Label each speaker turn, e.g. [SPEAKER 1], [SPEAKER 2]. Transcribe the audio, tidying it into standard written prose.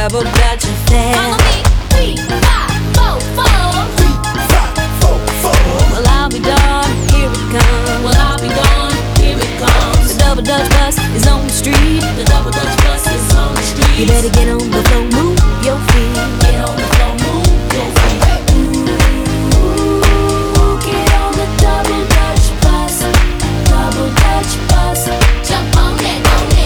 [SPEAKER 1] double dutch affair.
[SPEAKER 2] Follow me, 3, 5, 4, 4.
[SPEAKER 1] Well, I'll be darned, here it comes.
[SPEAKER 2] Well, I'll be gone, here it comes.
[SPEAKER 1] The double dutch bus is on the street.
[SPEAKER 2] The double dutch bus is on the street.
[SPEAKER 1] You better get